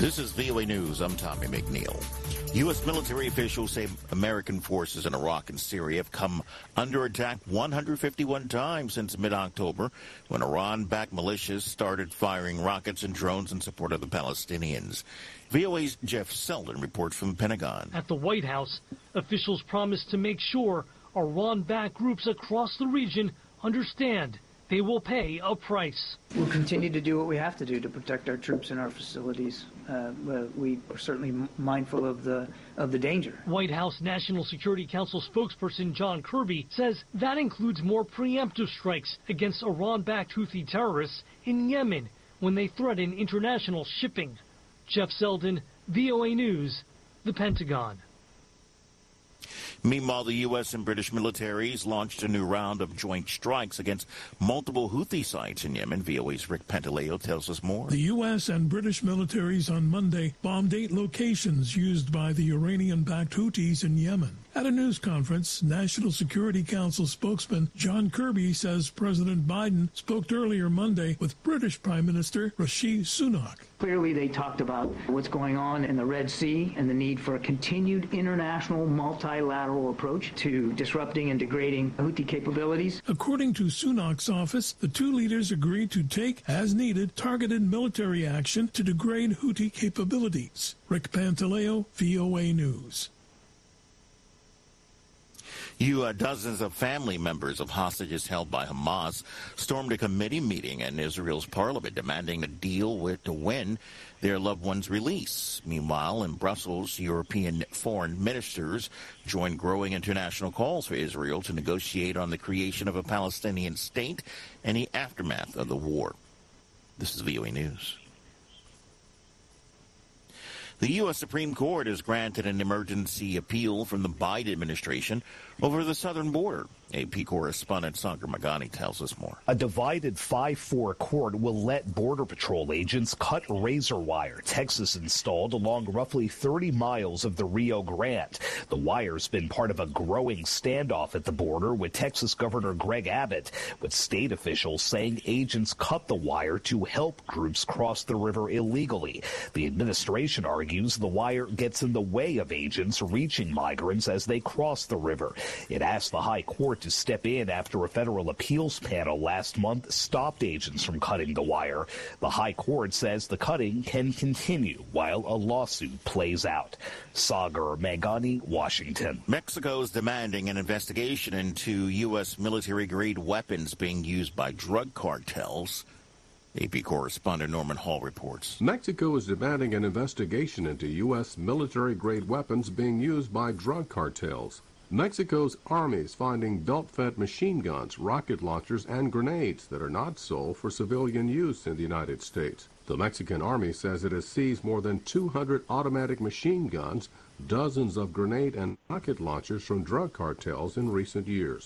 This is VOA News. I'm Tommy McNeil. U.S. military officials say American forces in Iraq and Syria have come under attack 151 times since mid-October, when Iran-backed militias started firing rockets and drones in support of the Palestinians. VOA's Jeff Selden reports from the Pentagon. At the White House, officials promised to make sure Iran-backed groups across the region understand they will pay a price. We'll continue to do what we have to do to protect our troops and our facilities. We are certainly mindful of the danger. White House National Security Council spokesperson John Kirby says that includes more preemptive strikes against Iran-backed Houthi terrorists in Yemen when they threaten international shipping. Jeff Selden, VOA News, the Pentagon. Meanwhile, the U.S. and British militaries launched a new round of joint strikes against multiple Houthi sites in Yemen. VOA's Rick Pantaleo tells us more. The U.S. and British militaries on Monday bombed 8 locations used by the Iranian-backed Houthis in Yemen. At a news conference, National Security Council spokesman John Kirby says President Biden spoke earlier Monday with British Prime Minister Rishi Sunak. Clearly, they talked about what's going on in the Red Sea and the need for a continued international multilateral approach to disrupting and degrading Houthi capabilities. According to Sunak's office, the two leaders agreed to take, as needed, targeted military action to degrade Houthi capabilities. Rick Pantaleo, VOA News. Dozens of family members of hostages held by Hamas stormed a committee meeting in Israel's parliament demanding a deal to win their loved ones' release. Meanwhile, in Brussels, European foreign ministers joined growing international calls for Israel to negotiate on the creation of a Palestinian state and the aftermath of the war. This is VOA News. The U.S. Supreme Court has granted an emergency appeal from the Biden administration over the southern border. AP correspondent Sagar Magani tells us more. A divided 5-4 court will let Border Patrol agents cut razor wire Texas installed along roughly 30 miles of the Rio Grande. The wire's been part of a growing standoff at the border with Texas Governor Greg Abbott, with state officials saying agents cut the wire to help groups cross the river illegally. The administration argues the wire gets in the way of agents reaching migrants as they cross the river. It asked the High Court to step in after a federal appeals panel last month stopped agents from cutting the wire. The High Court says the cutting can continue while a lawsuit plays out. Sagar Magani, Washington. Mexico is demanding an investigation into U.S. military-grade weapons being used by drug cartels. AP correspondent Norman Hall reports. Mexico is demanding an investigation into U.S. military-grade weapons being used by drug cartels. Mexico's army is finding belt-fed machine guns, rocket launchers, and grenades that are not sold for civilian use in the United States. The Mexican army says it has seized more than 200 automatic machine guns, dozens of grenade and rocket launchers from drug cartels in recent years.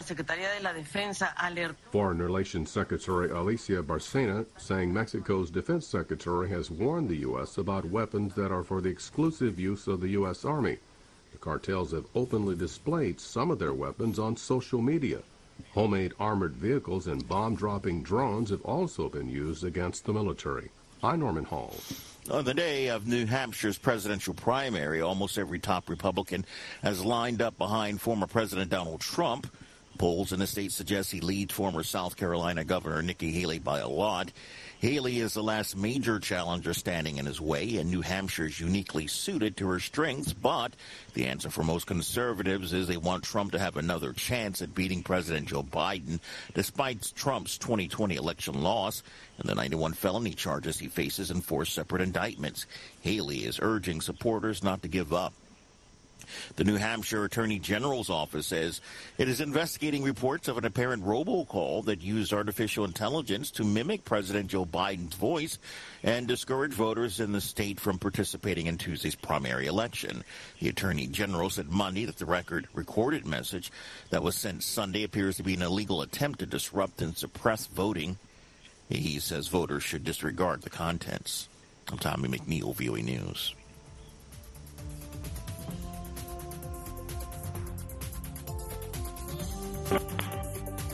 Foreign Relations Secretary Alicia Bárcena saying Mexico's defense secretary has warned the U.S. about weapons that are for the exclusive use of the U.S. Army. The cartels have openly displayed some of their weapons on social media. Homemade armored vehicles and bomb-dropping drones have also been used against the military. I'm Norman Hall. On the day of New Hampshire's presidential primary, almost every top Republican has lined up behind former President Donald Trump. Polls in the state suggest he leads former South Carolina Governor Nikki Haley by a lot. Haley is the last major challenger standing in his way, and New Hampshire is uniquely suited to her strengths. But the answer for most conservatives is they want Trump to have another chance at beating President Joe Biden, despite Trump's 2020 election loss and the 91 felony charges he faces in 4 separate indictments. Haley is urging supporters not to give up. The New Hampshire Attorney General's office says it is investigating reports of an apparent robocall that used artificial intelligence to mimic President Joe Biden's voice and discourage voters in the state from participating in Tuesday's primary election. The Attorney General said Monday that the recorded message that was sent Sunday appears to be an illegal attempt to disrupt and suppress voting. He says voters should disregard the contents. I'm Tommy McNeil, VOA News.